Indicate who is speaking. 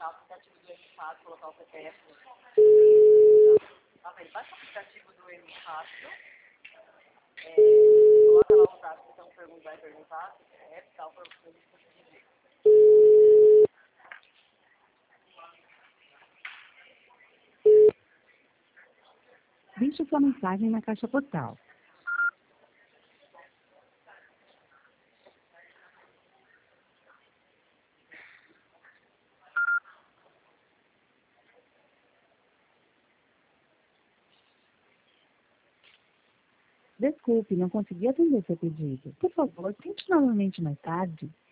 Speaker 1: baixar o aplicativo do MFAC, colocar o CPF. Tá vendo? Baixa o aplicativo do MFAC, coloca lá os dados que estão perguntar, CPF e tal, para você dizer.
Speaker 2: Deixe sua mensagem na caixa postal. Desculpe, não consegui atender seu pedido. Por favor, tente novamente mais tarde.